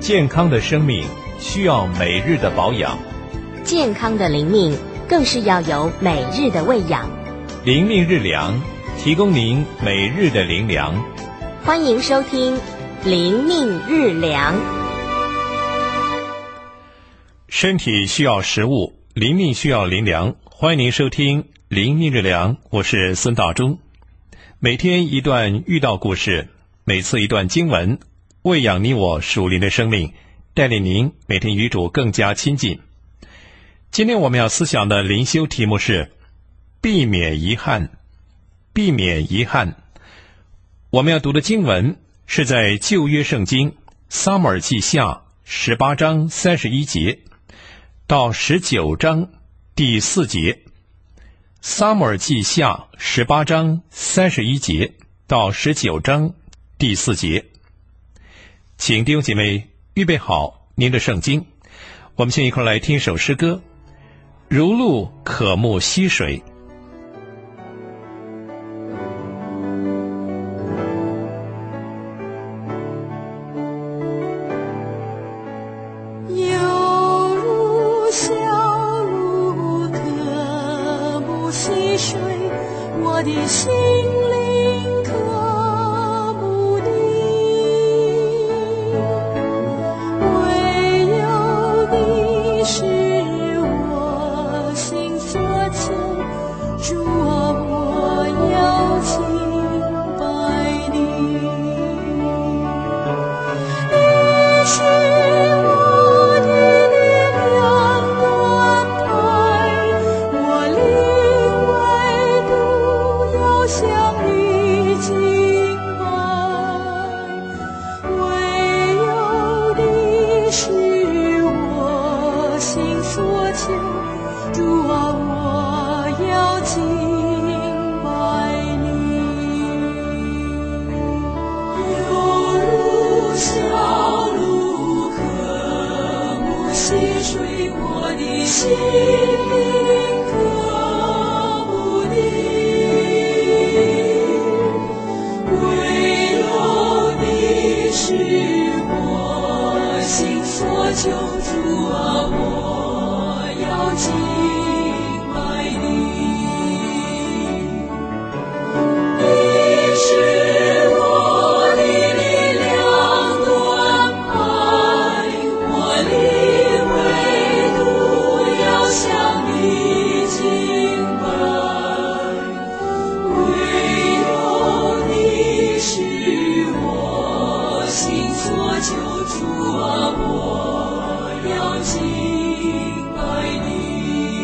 健康的生命需要每日的保养， 健康的灵命更是要有每日的喂养。 灵命日粮，提供您每日的灵粮。 欢迎收听灵命日粮。 身体需要食物，灵命需要灵粮。欢迎您收听灵命日粮，我是孙道忠。每天一段遇到故事，每次一段经文，喂养你我属灵的生命，带领您每天与主更加亲近。今天我们要思想的灵修题目是避免遗憾。避免遗憾。我们要读的经文是在旧约圣经撒母耳记下18章31节到19章第4节。撒母耳记下18章31节到19章第4节。请弟兄姐妹预备好您的圣经，我们先一块来听首诗歌，如鹿渴慕溪水。 我的心灵渴慕你，唯有你是我心所求，主啊，我要敬拜你。你是我的力量端牌，我灵唯独要向你敬拜，唯有你是我心所求，主啊，我要敬拜你。犹如小鹿渴慕溪水，我的心灵渴慕你，唯有你是我心所求，主啊，我要敬拜你。你是我的力量端牌，我灵唯独要向你敬拜，唯有你是我心所求，主啊，我要敬拜你。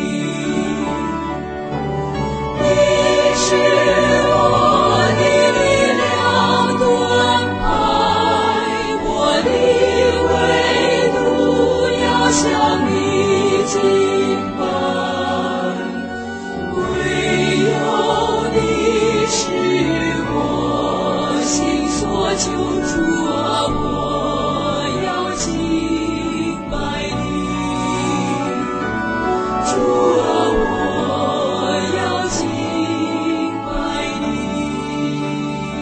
你是我的力量端牌，我灵唯独要向你敬拜，唯有你是我心所求，主啊，我要敬拜你，主啊，我要敬拜你。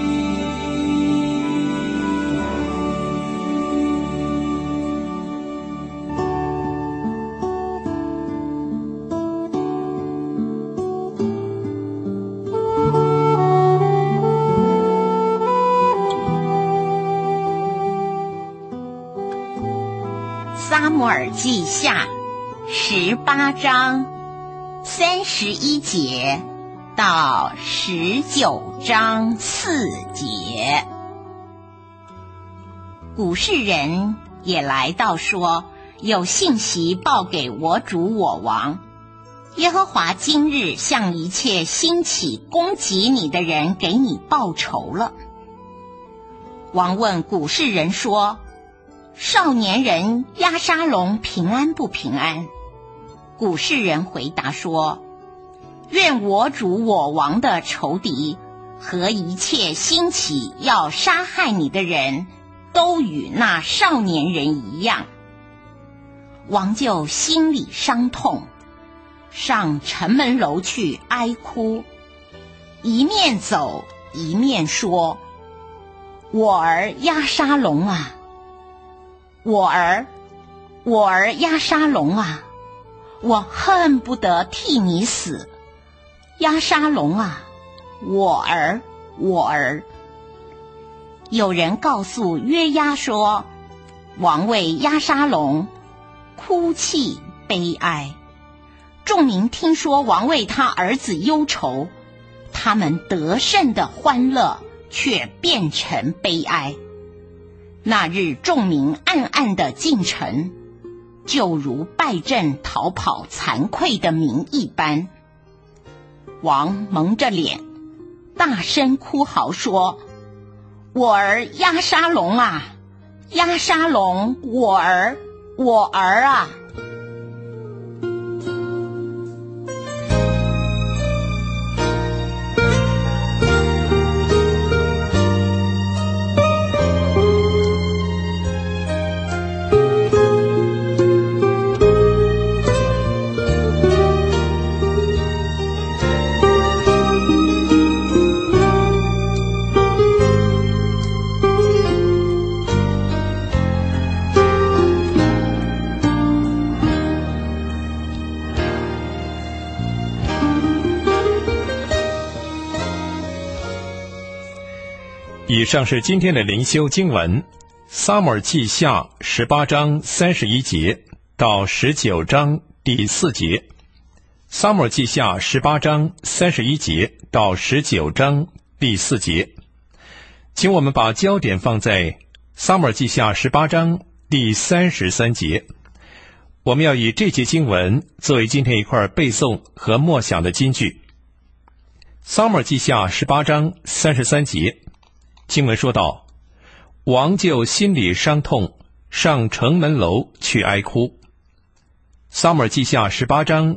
撒母耳记下18章31节到19章4节。古事人也来到说，有信息报给我主我王，耶和华今日向一切兴起攻击你的人给你报仇了。王问古事人说，少年人押沙龙平安不平安？古事人回答说，愿我主我王的仇敌和一切兴起要杀害你的人都与那少年人一样。王就心里伤痛，上城门楼去哀哭，一面走一面说，我儿押沙龙啊， 我儿押沙龙啊，我恨不得替你死。押沙龙啊，我儿。有人告诉约押说，王为押沙龙哭泣悲哀。众民听说王为他儿子忧愁，他们得胜的欢乐却变成悲哀。那日众民暗暗地进城，就如败阵逃跑惭愧的民一般。王蒙着脸大声哭嚎说，我儿押沙龙啊，押沙龙，我儿啊。 以上是今天的灵修经文，撒母耳记下18章31节到19章第4节。撒母耳记下18章31节到19章第4节。请我们把焦点放在撒母耳记下18章第33节。我们要以这节经文作为今天一块背诵和默想的金句。撒母耳记下18章33节，经文说道，王就心里伤痛，上城门楼去哀哭。撒母耳记下18章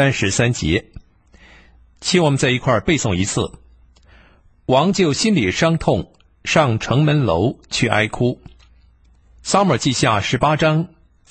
33节，请我们再一块背诵一次。王就心里伤痛，上城门楼去哀哭。撒母耳记下18章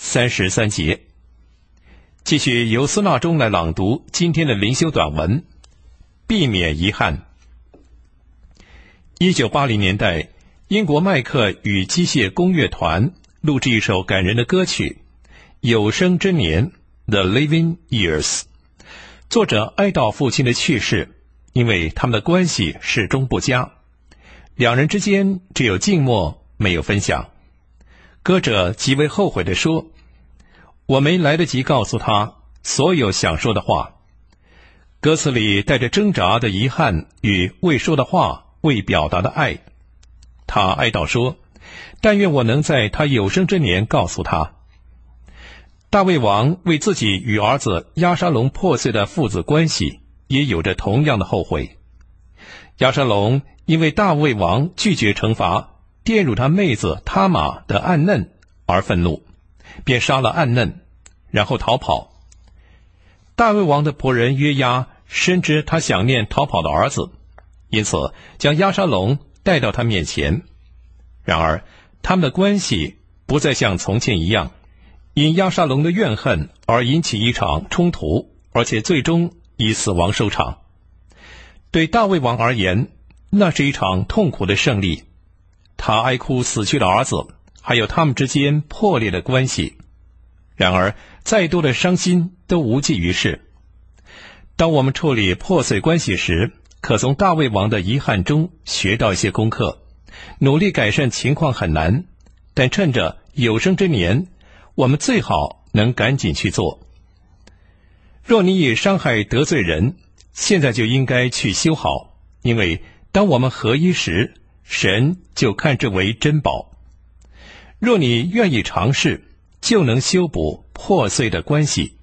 33节。继续由孙纳中来朗读今天的灵修短文，避免遗憾。1980年代，英国麦克与机械工乐团录制一首感人的歌曲《有生之年》The Living Years。作者哀悼父亲的去世，因为他们的关系始终不佳，两人之间只有静默，没有分享。歌者极为后悔地说，我没来得及告诉他所有想说的话。歌词里带着挣扎的遗憾与未说的话，未表达的爱。他哀悼说，但愿我能在他有生之年告诉他。大卫王为自己与儿子押沙龙破碎的父子关系也有着同样的后悔。押沙龙因为大卫王拒绝惩罚玷辱他妹子他玛的暗嫩而愤怒，便杀了暗嫩，然后逃跑。大卫王的仆人约押深知他想念逃跑的儿子，因此将押沙龙带到他面前。然而他们的关系不再像从前一样，因押沙龙的怨恨而引起一场冲突，而且最终以死亡收场。对大卫王而言，那是一场痛苦的胜利。他哀哭死去的儿子，还有他们之间破裂的关系。然而再多的伤心都无济于事。当我们处理破碎关系时，可从大卫王的遗憾中学到一些功课。努力改善情况很难，但趁着有生之年，我们最好能赶紧去做。若你已伤害得罪人，现在就应该去修好，因为当我们合一时，神就看之为珍宝。若你愿意尝试，就能修补破碎的关系。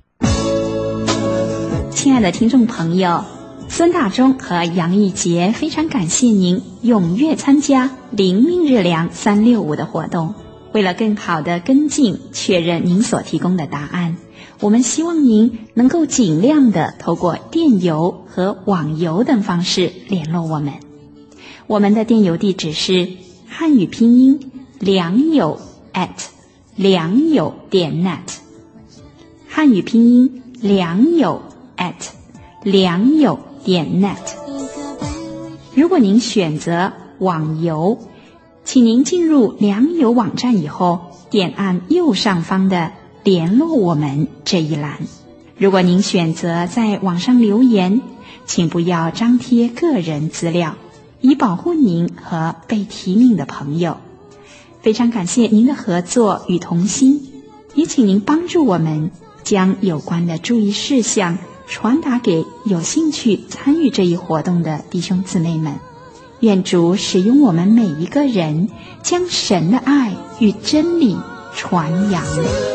亲爱的听众朋友，孙大中和杨义杰非常感谢您踊跃参加灵命日粮365的活动。为了更好的跟进确认您所提供的答案，我们希望您能够尽量的透过电邮和网邮等方式联络我们。我们的电邮地址是汉语拼音良友良友.net， 汉语拼音良友良友.net。 如果您选择网邮， 请您进入良友网站以后，点按右上方的联络我们这一栏。如果您选择在网上留言，请不要张贴个人资料，以保护您和被提名的朋友。非常感谢您的合作与同心，也请您帮助我们将有关的注意事项传达给有兴趣参与这一活动的弟兄姊妹们。愿主使用我们每一个人，将神的爱与真理传扬。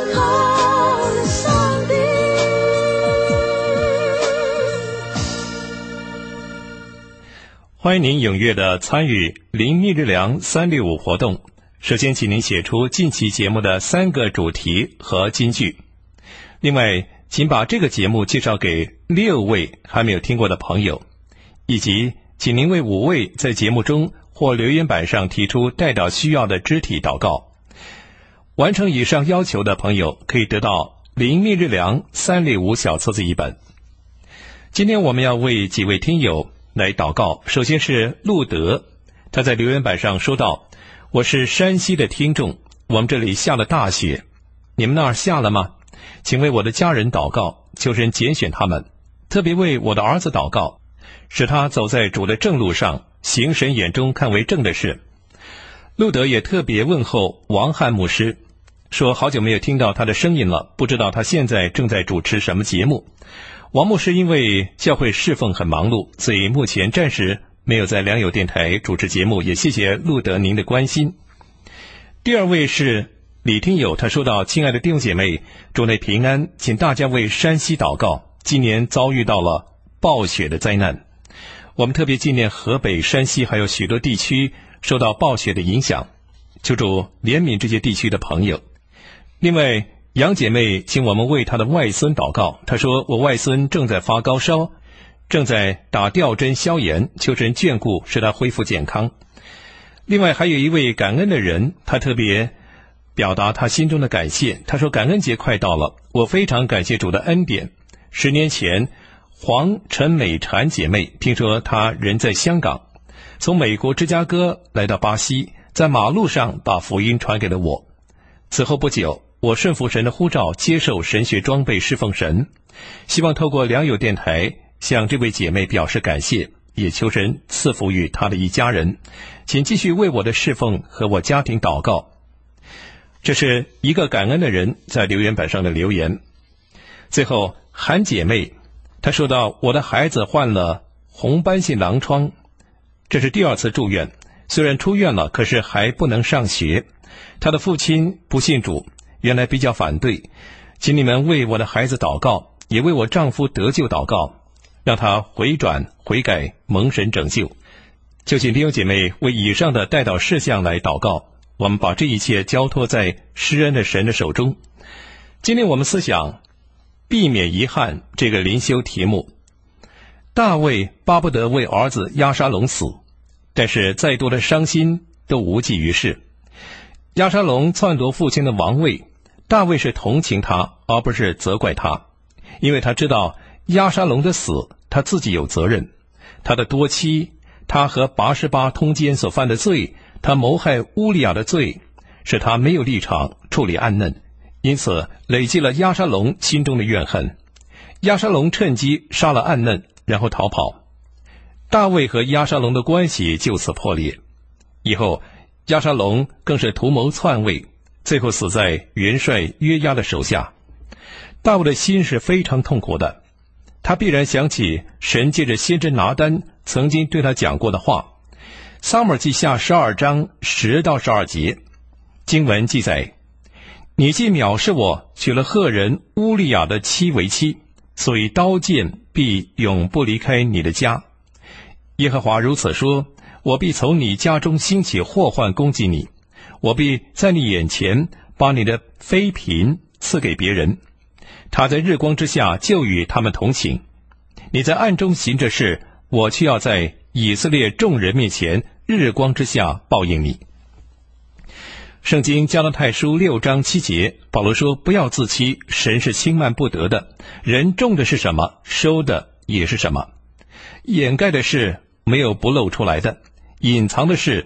欢迎您踊跃地参与灵命日粮365活动。首先请您写出近期节目的3个主题和金句。另外，请把这个节目介绍给6位还没有听过的朋友，以及请您为5位在节目中或留言板上提出代祷需要的肢体祷告。完成以上要求的朋友可以得到灵命日粮365小册子1本。今天我们要为几位听友来祷告。首先是路德，他在留言板上说道：我是山西的听众，我们这里下了大雪，你们那儿下了吗？请为我的家人祷告，求神拣选他们，特别为我的儿子祷告，使他走在主的正路上，行神眼中看为正的事。路德也特别问候王汉牧师，说好久没有听到他的声音了，不知道他现在正在主持什么节目。王牧师因为教会侍奉很忙碌，所以目前暂时没有在良友电台主持节目，也谢谢路德您的关心。第二位是李听友，他说到：亲爱的弟兄姐妹，主内平安，请大家为山西祷告，今年遭遇到了暴雪的灾难。我们特别纪念河北、山西还有许多地区受到暴雪的影响，求主怜悯这些地区的朋友。另外，杨姐妹请我们为她的外孙祷告，她说我外孙正在发高烧，正在打吊针消炎，求神眷顾，使他恢复健康。另外还有一位感恩的人，他特别表达他心中的感谢，他说感恩节快到了，我非常感谢主的恩典。10年前黄陈美婵姐妹听说她人在香港，从美国芝加哥来到巴西，在马路上把福音传给了我。此后不久，我顺服神的呼召，接受神学装备侍奉神，希望透过良友电台向这位姐妹表示感谢，也求神赐福于她的一家人。请继续为我的侍奉和我家庭祷告。这是一个感恩的人在留言板上的留言。最后韩姐妹她说到：我的孩子患了红斑性狼疮，这是第2次住院，虽然出院了，可是还不能上学。他的父亲不信主，原来比较反对，请你们为我的孩子祷告，也为我丈夫得救祷告，让他回转悔改，蒙神拯救。就请弟兄姐妹为以上的代祷事项来祷告，我们把这一切交托在施恩的神的手中。今天我们思想避免遗憾这个灵修题目。大卫巴不得为儿子押沙龙死，但是再多的伤心都无济于事。押沙龙篡夺父亲的王位，大卫是同情他，而不是责怪他，因为他知道押沙龙的死他自己有责任。他的多妻，他和拔示巴通奸所犯的罪，他谋害乌利亚的罪，使他没有立场处理暗嫩，因此累积了押沙龙心中的怨恨。押沙龙趁机杀了暗嫩，然后逃跑。大卫和押沙龙的关系就此破裂。以后押沙龙更是图谋篡位，最后死在元帅约押的手下。大卫的心是非常痛苦的，他必然想起神借着先知拿单曾经对他讲过的话。撒母耳记下12章10到12节，经文记载：你既藐视我，娶了赫人乌利亚的妻为妻，所以刀剑必永不离开你的家。耶和华如此说：我必从你家中兴起祸患攻击你，我必在你眼前把你的妃嫔赐给别人，他在日光之下就与他们同寝。你在暗中行这事，我却要在以色列众人面前日光之下报应你。圣经加拉太书6章7节，保罗说：不要自欺，神是轻慢不得的，人种的是什么，收的也是什么。掩盖的事没有不露出来的，隐藏的事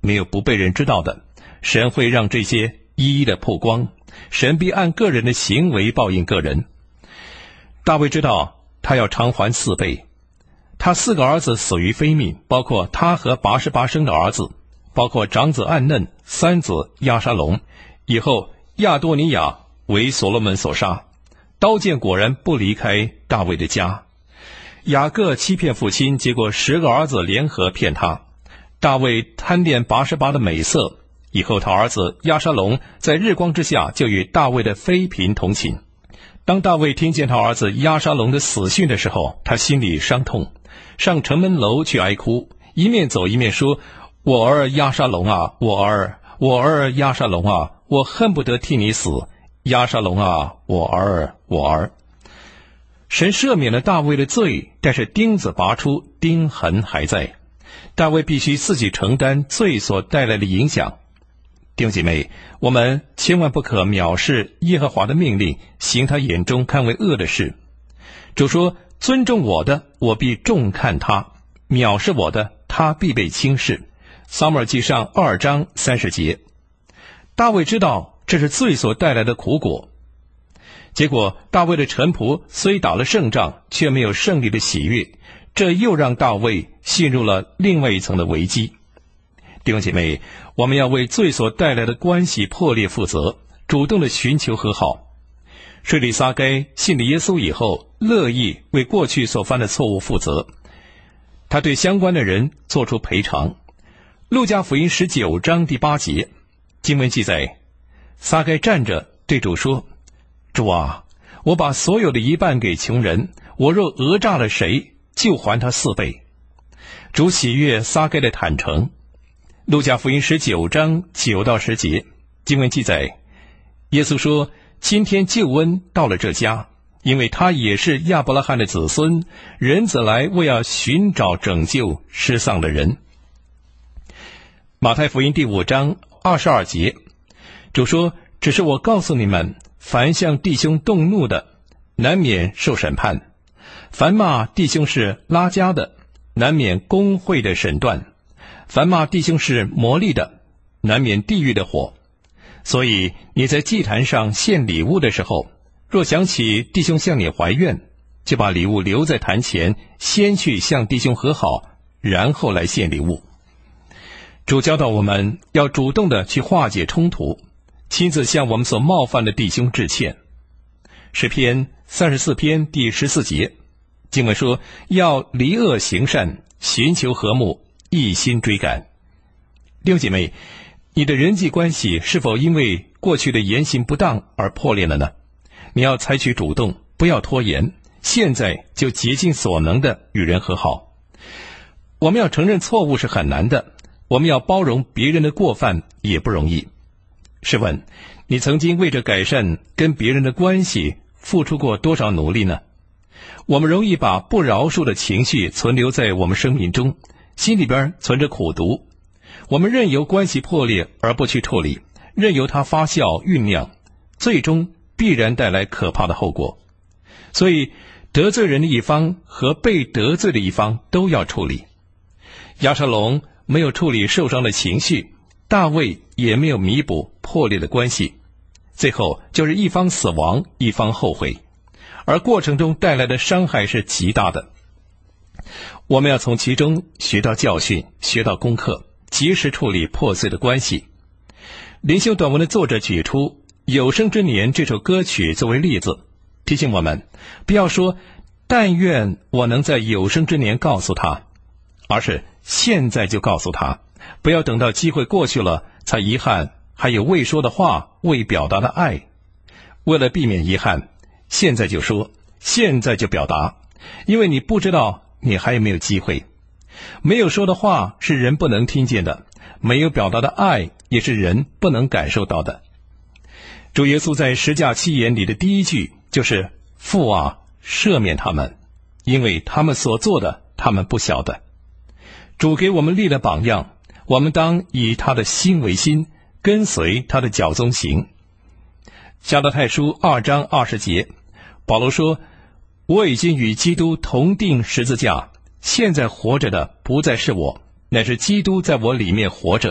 没有不被人知道的，神会让这些一一的曝光，神必按个人的行为报应个人。大卫知道他要偿还4倍，他4个儿子死于非命，包括他和88生的儿子，包括长子暗嫩、三子押沙龙。以后亚多尼亚为所罗门所杀，刀剑果然不离开大卫的家。雅各欺骗父亲，结果10个儿子联合骗他。大卫贪恋88的美色，以后他儿子押沙龙在日光之下就与大卫的妃嫔同寝。当大卫听见他儿子押沙龙的死讯的时候，他心里伤痛，上城门楼去哀哭，一面走一面说：我儿押沙龙啊，我儿押沙龙啊，我恨不得替你死，押沙龙啊，我儿。神赦免了大卫的罪，但是钉子拔出，钉痕还在。大卫必须自己承担罪所带来的影响。弟兄姐妹，我们千万不可藐视耶和华的命令，行他眼中看为恶的事。主说：尊重我的，我必重看他；藐视我的，他必被轻视。撒母耳记上2章30节。大卫知道这是罪所带来的苦果，结果大卫的臣仆虽打了胜仗，却没有胜利的喜悦，这又让大卫陷入了另外一层的危机。弟兄姐妹，我们要为罪所带来的关系破裂负责，主动的寻求和好。税吏撒该信了耶稣以后，乐意为过去所犯的错误负责，他对相关的人做出赔偿。路加福音19章第8节，经文记载，撒该站着对主说：主啊，我把所有的一半给穷人，我若讹诈了谁，就还他4倍。主喜悦撒该的坦诚。路加福音19章9到10节，经文记载，耶稣说：今天救恩到了这家，因为他也是亚伯拉罕的子孙，人子来为要寻找拯救失丧的人。马太福音第5章22节，主说：只是我告诉你们，凡向弟兄动怒的，难免受审判；凡骂弟兄是拉加的，难免公会的审断；凡骂弟兄是魔力的，难免地狱的火。所以你在祭坛上献礼物的时候，若想起弟兄向你怀怨，就把礼物留在坛前，先去向弟兄和好，然后来献礼物。主教导我们要主动的去化解冲突，亲自向我们所冒犯的弟兄致歉。诗篇34篇第14节，经文说：要离恶行善，寻求和睦，一心追赶。弟兄姐妹，你的人际关系是否因为过去的言行不当而破裂了呢？你要采取主动，不要拖延，现在就竭尽所能的与人和好。我们要承认错误是很难的，我们要包容别人的过犯也不容易。试问，你曾经为着改善跟别人的关系付出过多少努力呢？我们容易把不饶恕的情绪存留在我们生命中，心里边存着苦毒。我们任由关系破裂而不去处理，任由它发酵酝酿，最终必然带来可怕的后果。所以得罪人的一方和被得罪的一方都要处理。押沙龙没有处理受伤的情绪，大卫也没有弥补破裂的关系，最后就是一方死亡，一方后悔，而过程中带来的伤害是极大的。我们要从其中学到教训，学到功课，及时处理破碎的关系。灵修短文的作者举出《有生之年》这首歌曲作为例子，提醒我们不要说但愿我能在有生之年告诉他，而是现在就告诉他，不要等到机会过去了才遗憾还有未说的话，未表达的爱。为了避免遗憾，现在就说，现在就表达，因为你不知道你还有没有机会。没有说的话是人不能听见的，没有表达的爱也是人不能感受到的。主耶稣在十架七言里的第一句就是：父啊，赦免他们，因为他们所做的他们不晓得。主给我们立了榜样，我们当以他的心为心，跟随他的脚踪行。加拉太书2章20节，保罗说：我已经与基督同定十字架，现在活着的不再是我，乃是基督在我里面活着。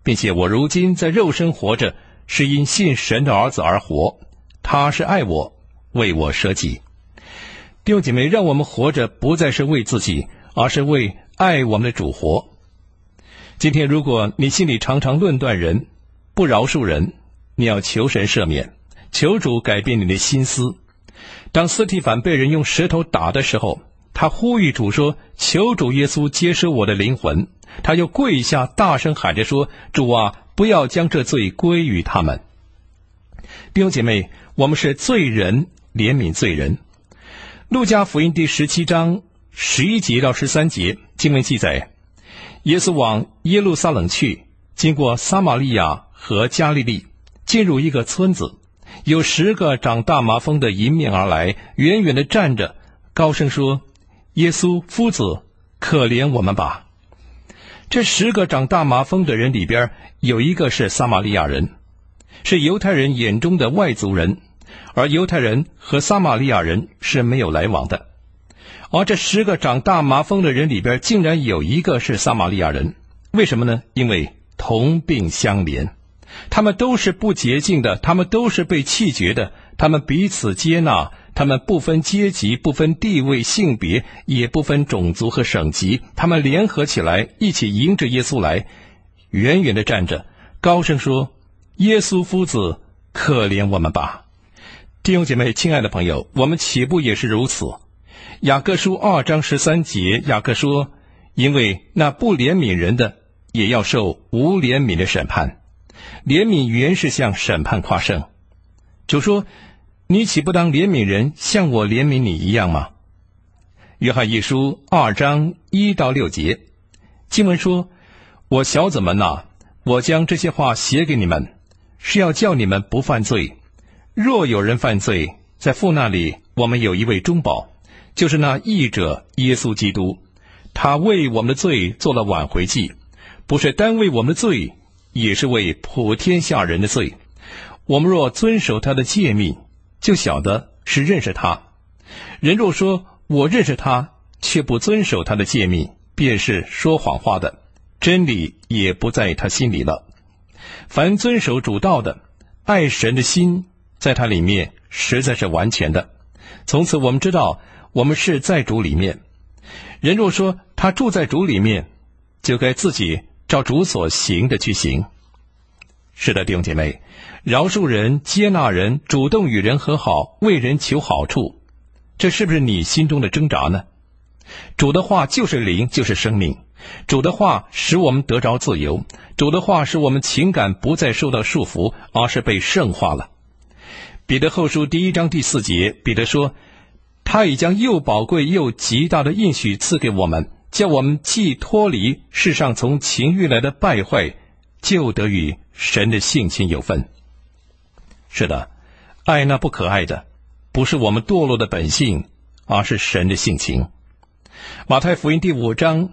并且我如今在肉身活着，是因信神的儿子而活，他是爱我，为我舍己。弟兄姐妹，让我们活着不再是为自己，而是为爱我们的主活。今天如果你心里常常论断人，不饶恕人，你要求神赦免，求主改变你的心思。当司提反被人用石头打的时候，他呼吁主说，求主耶稣接收我的灵魂。他又跪下大声喊着说，主啊，不要将这罪归于他们。弟兄姐妹，我们是罪人怜悯罪人。路加福音第17章11节到13节经文记载，耶稣往耶路撒冷去，经过撒玛利亚和加利利，进入一个村子，有10个长大麻风的迎面而来，远远地站着，高声说，耶稣夫子，可怜我们吧。这10个长大麻风的人里边，有一个是撒玛利亚人，是犹太人眼中的外族人，而犹太人和撒玛利亚人是没有来往的。而这10个长大麻风的人里边，竟然有一个是撒玛利亚人。为什么呢？因为同病相怜，他们都是不洁净的，他们都是被弃绝的，他们彼此接纳，他们不分阶级，不分地位性别，也不分种族和省级，他们联合起来，一起迎着耶稣来，远远地站着，高声说，耶稣夫子，可怜我们吧。弟兄姐妹，亲爱的朋友，我们起步也是如此。雅各书2章13节，雅各说，因为那不怜悯人的，也要受无怜悯的审判。怜悯原是向审判夸胜。主说，你岂不当怜悯人，像我怜悯你一样吗？约翰一书2章1到6节，经文说，我小子们哪，我将这些话写给你们，是要叫你们不犯罪。若有人犯罪，在父那里我们有一位中保，就是那义者耶稣基督，他为我们的罪做了挽回祭，不是单为我们的罪，也是为普天下人的罪。我们若遵守他的诫命，就晓得是认识他。人若说我认识他，却不遵守他的诫命，便是说谎话的，真理也不在他心里了。凡遵守主道的，爱神的心在他里面实在是完全的。从此我们知道，我们是在主里面。人若说他住在主里面，就该自己照主所行的去行。是的，弟兄姐妹，饶恕人，接纳人，主动与人和好，为人求好处，这是不是你心中的挣扎呢？主的话就是灵，就是生命。主的话使我们得着自由，主的话使我们情感不再受到束缚，而是被圣化了。彼得后书1章第4节，彼得说，他已将又宝贵又极大的应许赐给我们，叫我们既脱离世上从情欲来的败坏，就得与神的性情有分。是的，爱那不可爱的，不是我们堕落的本性，而是神的性情。马太福音第5章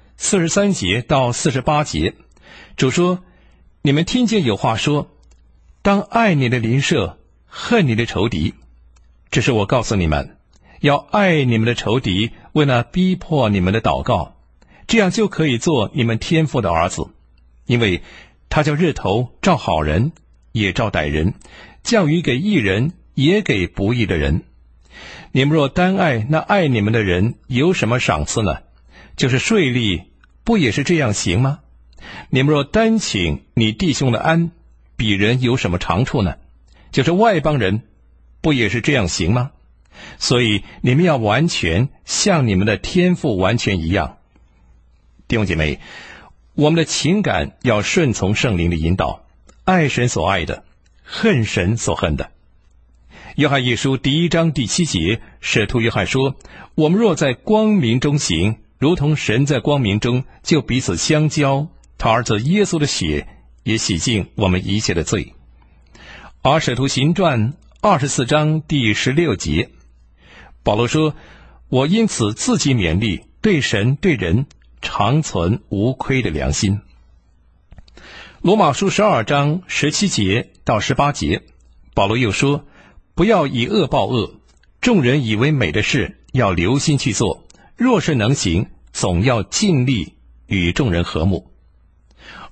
43节到48节，主说，你们听见有话说，当爱你的邻舍，恨你的仇敌。这是我告诉你们，要爱你们的仇敌，为那逼迫你们的祷告，这样就可以做你们天父的儿子。因为他叫日头照好人，也照歹人，降雨给义人，也给不义的人。你们若单爱那爱你们的人，有什么赏赐呢？就是税吏，不也是这样行吗？你们若单请你弟兄的安，比人有什么长处呢？就是外邦人，不也是这样行吗？所以你们要完全，像你们的天父完全一样。弟兄姐妹，我们的情感要顺从圣灵的引导，爱神所爱的，恨神所恨的。约翰一书1章第7节，使徒约翰说，我们若在光明中行，如同神在光明中，就彼此相交，他儿子耶稣的血也洗净我们一切的罪。而使徒行传24章第16节，保罗说，我因此自己勉励，对神对人常存无亏的良心。罗马书12章17节到18节，保罗又说，不要以恶报恶，众人以为美的事要留心去做，若是能行，总要尽力与众人和睦。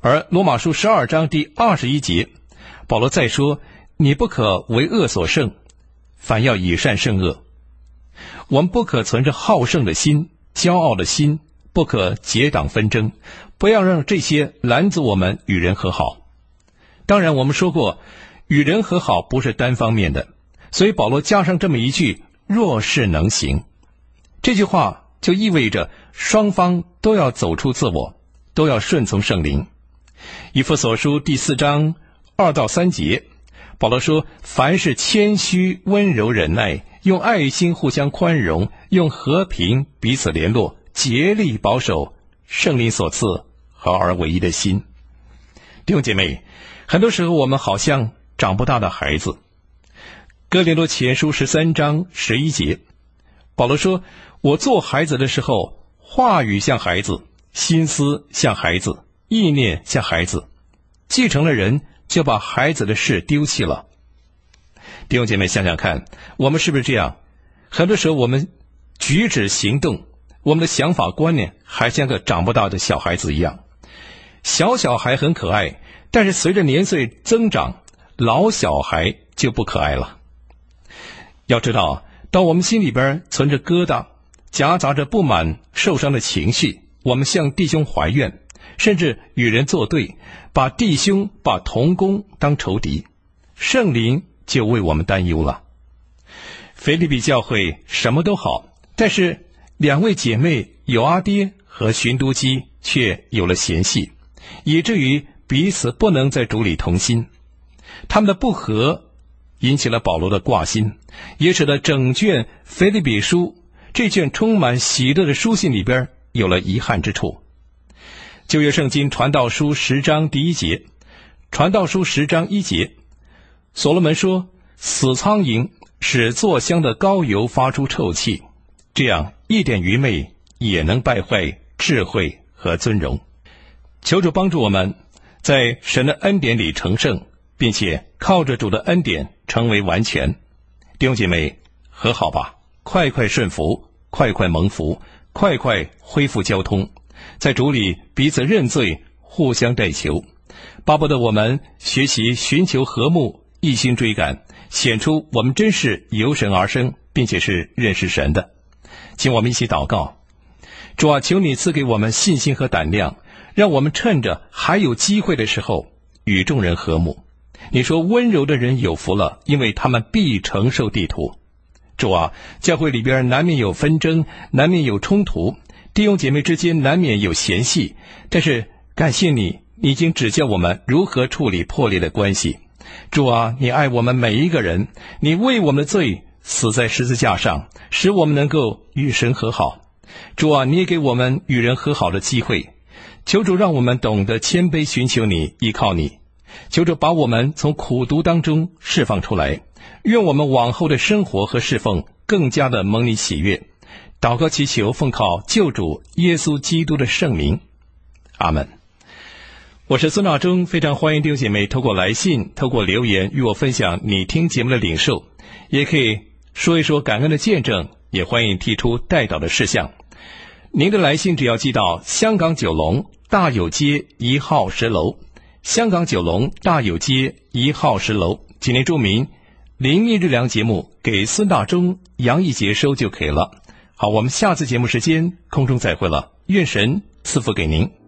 而罗马书12章第21节，保罗再说，你不可为恶所胜，反要以善胜恶。我们不可存着好胜的心、骄傲的心，不可结党纷争，不要让这些拦阻我们与人和好。当然我们说过，与人和好不是单方面的，所以保罗加上这么一句，若是能行。这句话就意味着双方都要走出自我，都要顺从圣灵。以弗所书第4章2到3节，保罗说，凡是谦虚、温柔、忍耐，用爱心互相宽容，用和平彼此联络，竭力保守圣灵所赐合而为一的心。弟兄姐妹，很多时候我们好像长不大的孩子。哥林多前书13章11节，保罗说，我做孩子的时候，话语像孩子，心思像孩子，意念像孩子，继承了人，就把孩子的事丢弃了。弟兄姐妹，想想看，我们是不是这样？很多时候我们举止行动，我们的想法观念还像个长不大的小孩子一样。小孩很可爱，但是随着年岁增长，老小孩就不可爱了。要知道，当我们心里边存着疙瘩，夹杂着不满、受伤的情绪，我们向弟兄怀怨，甚至与人作对，把弟兄、把同工当仇敌，圣灵就为我们担忧了。腓立比教会什么都好，但是2位姐妹友阿爹和寻都基却有了嫌隙，以至于彼此不能在主里同心。他们的不和引起了保罗的挂心，也使得整卷腓立比书这卷充满喜乐的书信里边有了遗憾之处。旧约圣经传道书10章第1节，传道书10章1节，所罗门说，死苍蝇使坐香的膏油发出臭气，这样一点愚昧也能败坏智慧和尊荣。求主帮助我们在神的恩典里成圣，并且靠着主的恩典成为完全。弟兄姐妹，和好吧，快快顺服，快快蒙福，快快恢复交通，在主里彼此认罪，互相代求，巴不得我们学习寻求和睦，一心追赶，显出我们真是由神而生，并且是认识神的。请我们一起祷告。主啊，求你赐给我们信心和胆量，让我们趁着还有机会的时候与众人和睦。你说温柔的人有福了，因为他们必承受地土。主啊，教会里边难免有纷争，难免有冲突，弟兄姐妹之间难免有嫌隙，但是感谢你，你已经指教我们如何处理破裂的关系。主啊，你爱我们每一个人，你为我们的罪死在十字架上，使我们能够与神和好。主啊，你也给我们与人和好的机会。求主让我们懂得谦卑寻求你，依靠你。求主把我们从苦毒当中释放出来，愿我们往后的生活和侍奉更加的蒙你喜悦。祷告祈求，奉靠救主耶稣基督的圣名，阿们。我是孙大中，非常欢迎弟兄姐妹透过来信、透过留言与我分享你听节目的领受，也可以说一说感恩的见证，也欢迎提出代祷的事项。您的来信只要寄到香港九龙大有街1号10楼，香港九龙大有街1号10楼，请您注明灵命日粮节目给孙大中、杨义杰收就可以了。好，我们下次节目时间空中再会了，愿神赐福给您。